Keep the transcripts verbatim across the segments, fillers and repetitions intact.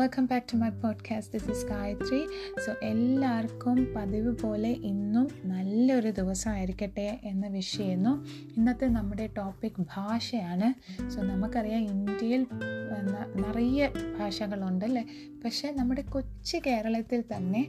Welcome back to my podcast. This is Gayathri. So എല്ലാവർക്കും പതിവ് പോലെ ഇന്നും നല്ലൊരു ദിവസമായിരിക്കട്ടെ എന്ന് വിഷ് ചെയ്യുന്നു. ഇന്നത്തെ നമ്മുടെ ടോപ്പിക് ഭാഷയാണ്. സോ നമുക്കറിയാം ഇന്ത്യയിൽ നിറയെ ഭാഷകളുണ്ടല്ലേ. പക്ഷേ നമ്മുടെ കൊച്ചു കേരളത്തിൽ തന്നെ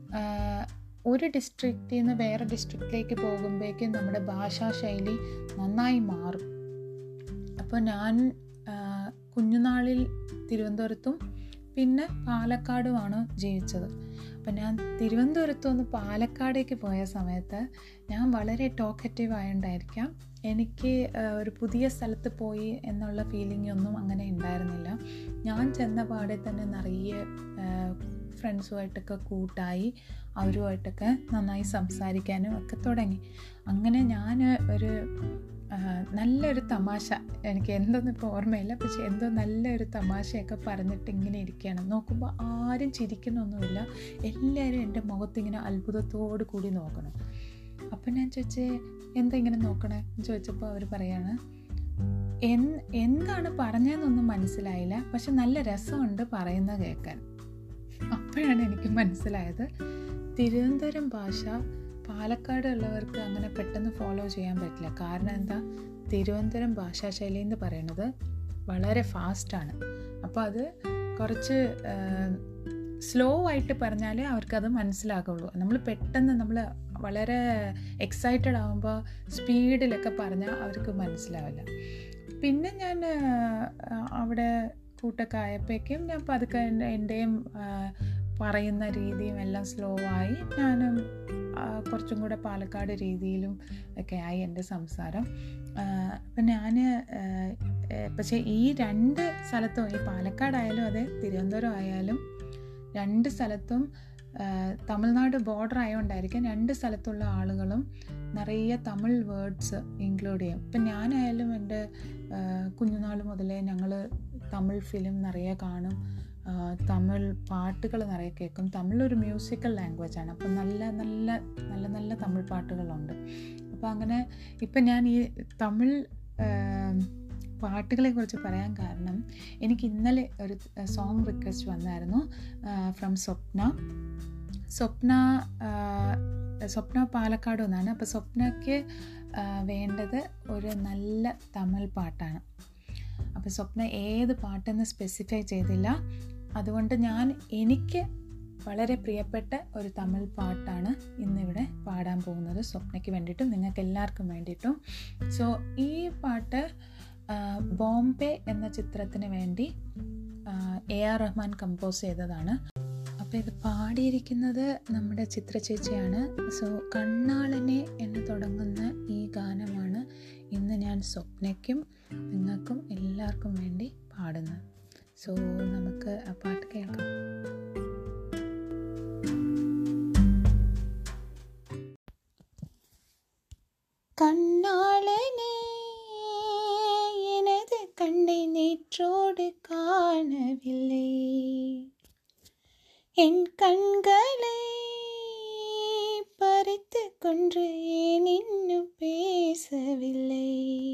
ഒരു ഡിസ്ട്രിക്റ്റിൽ നിന്ന് വേറെ ഡിസ്ട്രിക്റ്റിലേക്ക് പോകുമ്പോഴേക്കും നമ്മുടെ ഭാഷാശൈലി നന്നായി മാറും. അപ്പോൾ ഞാൻ കുഞ്ഞുനാളിൽ തിരുവനന്തപുരത്തും പിന്നെ പാലക്കാടുമാണ് ജീവിച്ചത്. അപ്പം ഞാൻ തിരുവനന്തപുരത്തു നിന്ന് പാലക്കാടേക്ക് പോയ സമയത്ത് ഞാൻ വളരെ ടോക്കറ്റീവ് ആയതുകൊണ്ടായിരിക്കാം എനിക്ക് ഒരു പുതിയ സ്ഥലത്ത് പോയി എന്നുള്ള ഫീലിംഗ് ഒന്നും അങ്ങനെ ഉണ്ടായിരുന്നില്ല. ഞാൻ ചെന്ന പാടെ തന്നെ നിറയെ ഫ്രണ്ട്സുമായിട്ടൊക്കെ കൂട്ടായി അവരുമായിട്ടൊക്കെ നന്നായി സംസാരിക്കാനും ഒക്കെ തുടങ്ങി. അങ്ങനെ ഞാൻ ഒരു നല്ലൊരു തമാശ, എനിക്ക് എന്തൊന്നും ഇപ്പോൾ ഓർമ്മയില്ല, പക്ഷെ എന്തോ നല്ലൊരു തമാശയൊക്കെ പറഞ്ഞിട്ട് ഇങ്ങനെ ഇരിക്കുകയാണ്. നോക്കുമ്പോൾ ആരും ചിരിക്കുന്നൊന്നുമില്ല, എല്ലാവരും എൻ്റെ മുഖത്തിങ്ങനെ അത്ഭുതത്തോടു കൂടി നോക്കണം. അപ്പം ഞാൻ ചോദിച്ചേ എന്താ ഇങ്ങനെ നോക്കണേ എന്ന് ചോദിച്ചപ്പോൾ അവർ പറയാണ് എൻ എന്താണ് പറഞ്ഞതെന്നൊന്നും മനസ്സിലായില്ല, പക്ഷെ നല്ല രസമുണ്ട് പറയുന്നത് കേൾക്കാൻ. അപ്പോഴാണ് എനിക്ക് മനസ്സിലായത് തിരുവനന്തപുരം ഭാഷ പാലക്കാട് ഉള്ളവർക്ക് അങ്ങനെ പെട്ടെന്ന് ഫോളോ ചെയ്യാൻ പറ്റില്ല. കാരണം എന്താ, തിരുവനന്തപുരം ഭാഷാശൈലി എന്ന് പറയുന്നത് വളരെ ഫാസ്റ്റാണ്. അപ്പോൾ അത് കുറച്ച് സ്ലോ ആയിട്ട് പറഞ്ഞാലേ അവർക്കത് മനസ്സിലാകുള്ളൂ. നമ്മൾ പെട്ടെന്ന് നമ്മൾ വളരെ എക്സൈറ്റഡ് ആകുമ്പോൾ സ്പീഡിലൊക്കെ പറഞ്ഞാൽ അവർക്ക് മനസ്സിലാവില്ല. പിന്നെ ഞാൻ അവിടെ കൂട്ടൊക്കെ ആയപ്പോഴേക്കും ഞാൻ പതുക്കെ എൻ്റെയും പറയുന്ന രീതിയും എല്ലാം സ്ലോ ആയി. ഞാനും കുറച്ചും കൂടെ പാലക്കാട് രീതിയിലും ഒക്കെ ആയി എൻ്റെ സംസാരം. അപ്പം ഞാൻ പക്ഷേ ഈ രണ്ട് സ്ഥലത്തും, ഈ പാലക്കാടായാലും അതെ തിരുവനന്തപുരം ആയാലും രണ്ട് സ്ഥലത്തും തമിഴ്നാട് ബോർഡർ ആയതുകൊണ്ടായിരിക്കും രണ്ട് സ്ഥലത്തുള്ള ആളുകളും നിറയെ തമിഴ് വേർഡ്സ് ഇൻക്ലൂഡ് ചെയ്യും. ഇപ്പം ഞാനായാലും എൻ്റെ കുഞ്ഞുനാൾ മുതലേ ഞങ്ങൾ തമിഴ് ഫിലിം നിറയെ കാണും, തമിഴ് പാട്ടുകൾ നിറയെ കേൾക്കും. തമിഴ് ഒരു മ്യൂസിക്കൽ ലാംഗ്വേജാണ്. അപ്പം നല്ല നല്ല നല്ല നല്ല തമിഴ് പാട്ടുകളുണ്ട്. അപ്പോൾ അങ്ങനെ ഇപ്പം ഞാൻ ഈ തമിഴ് പാട്ടുകളെ കുറിച്ച് പറയാൻ കാരണം എനിക്ക് ഇന്നലെ ഒരു സോങ് റിക്വസ്റ്റ് വന്നായിരുന്നു ഫ്രം സ്വപ്ന. സ്വപ്ന സ്വപ്ന പാലക്കാട് ഒന്നാണ്. അപ്പോൾ സ്വപ്നയ്ക്ക് വേണ്ടത് ഒരു നല്ല തമിഴ് പാട്ടാണ്. അപ്പോൾ സ്വപ്ന ഏത് പാട്ടെന്ന് സ്പെസിഫൈ ചെയ്തില്ല. അതുകൊണ്ട് ഞാൻ എനിക്ക് വളരെ പ്രിയപ്പെട്ട ഒരു തമിഴ് പാട്ടാണ് ഇന്നിവിടെ പാടാൻ പോകുന്നത്, സ്വപ്നയ്ക്ക് വേണ്ടിയിട്ടും നിങ്ങൾക്ക് എല്ലാവർക്കും വേണ്ടിയിട്ടും. സോ ഈ പാട്ട് ബോംബെ എന്ന ചിത്രത്തിന് വേണ്ടി എ ആർ റഹ്മാൻ കമ്പോസ് ചെയ്തതാണ്. അപ്പോൾ ഇത് പാടിയിരിക്കുന്നത് നമ്മുടെ ചിത്ര ചേച്ചിയാണ്. സോ കണ്ണാളനെ എന്ന് തുടങ്ങുന്ന ഈ ഗാനമാണ് ഇന്ന് ഞാൻ സ്വപ്നയ്ക്കും നിങ്ങൾക്കും എല്ലാവർക്കും വേണ്ടി പാടുന്നത്. സോ നമുക്ക് ആ പാട്ട് കേൾക്കാം. കണ്ണാളനെ எனது கண்ணை நேற்றோடு காணவில்லை, என் கண்களை பறித்து கொன்று ஏன் இன்னும் பேசவில்லை,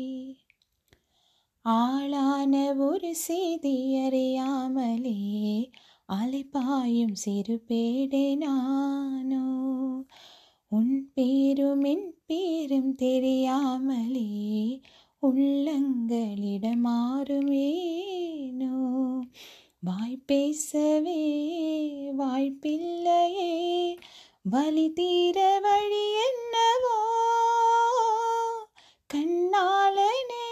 ஆளான ஒரு செய்தி அறியாமலே அலைபாயும் சிறு பேடை நானோ, உன் பேரும் என் பேரும் தெரியாமலே உள்ளங்களிடம் மாறுமேனோ, வாய் பேசவே வாய்ப்பில்லையே வலி தீர வழி என்னவோ, கண்ணாளனே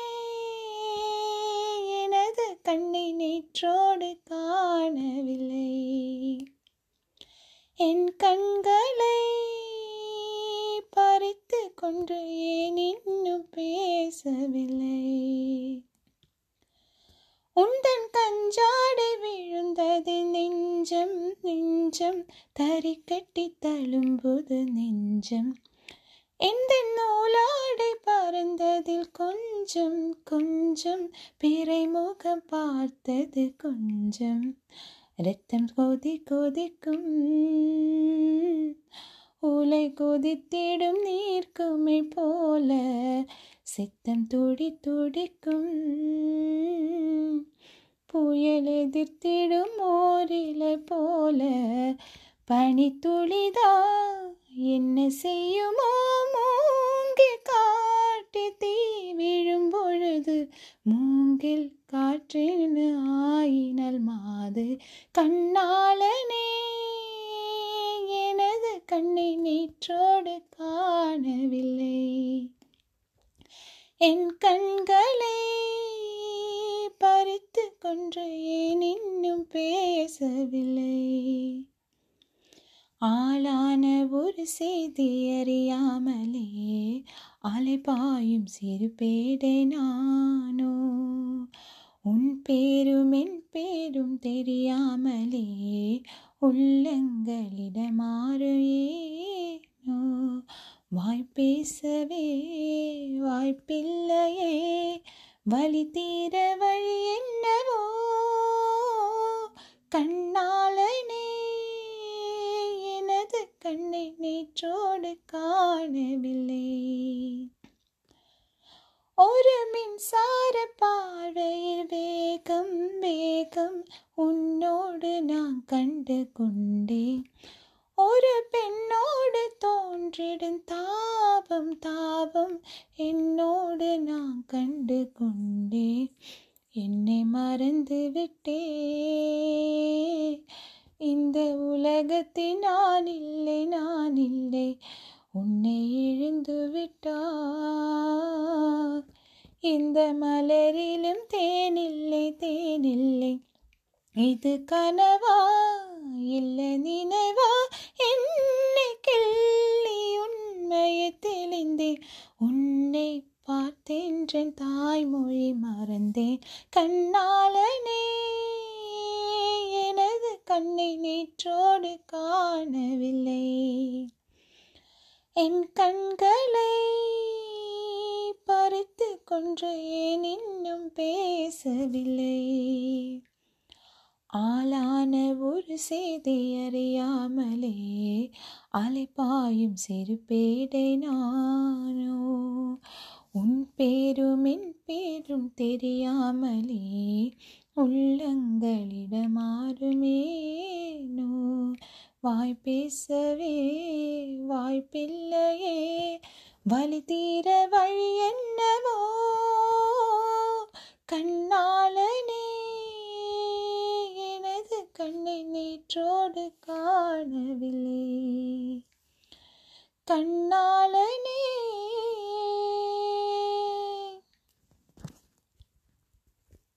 எனது கண்ணை நேற்றோடு காணவில்லை, என் கண்களை பறித்து கொண்டு ஏன் இன்னும் பேசவில்லை, உந்தன் கஞ்சாடை விழுந்தது நெஞ்சம் நெஞ்சம் தரிக்கட்டி தழும்புது நெஞ்சம், எந்த நூலாடை பறந்ததில் கொஞ்சம் கொஞ்சம் பிறைமுகம் பார்த்தது கொஞ்சம், ரத்தம் கொதி கொதிக்கும் உலை கொதித்திடும் நீர்க்குமிழ் போல சித்தம் துடி துடிக்கும், புயல் எதிர்த்திடும் ஓரிலை போல பனித்துளிதா என்ன செய்யுமோ மூங்கில் காட்டி தீ விழும் பொழுது மூங்கில் காற்றின் ஆயினல் மாது கண்ணாளனே எனது கண்ணை நேற்றோடு காணவில்லை என் கண்களை பறித்து கொன்று ஏன் இன்னும் பேசவில்லை ஆளான ஒரு செய்தி அறியாமலே அலைபாயும் சிறு பேடை நானோ உன் பேரும் என் பேரும் தெரியாமலே உள்ளங்களிடமாறு ஏனோ வாய் பேசவே வாய்ப்பில்லையே வலி தீர வழி என்னவோ கண்ணாளனே எனது கண்ணை நேற்றோடு காணவில்லை ஒரு மின்சார பார்வையில் வேகம் வேகம் உன்னோடு நான் கண்டு கொண்டேன் ஒரு பெண்ணோடு தோன்றிடும் தாபம் தாபம் என்னோடு நான் கண்டு கொண்டேன் என்னை மறந்து விட்டே இந்த உலகத்தில் நான் இல்லை நான் இல்லை உன்னை இழந்து விட்டார் இந்த மலரிலும் தேனில்லை தேனில்லை இது கனவா இல்லை நினைவா என்னை கிள்ளி உண்மையை தெளிந்தேன் உன்னை பார்த்தேன் தாய்மொழி மறந்தேன் கண்ணாளனே எனது கண்ணை நேற்றோடு காணவில்லை என் கண்களை பறித்து கொன்று ஏன் இன்னும் பேசவில்லை ஆளான ஒரு செய்தி அறியாமலே அலைபாயும் சிறு பேடை நானோ உன் பேரும் என் பேரும் தெரியாமலே உள்ளங்களிடமாறுமேனோ வாய் பேசவே வாய்ப்பில்லையே வலி தீர வழி என்ன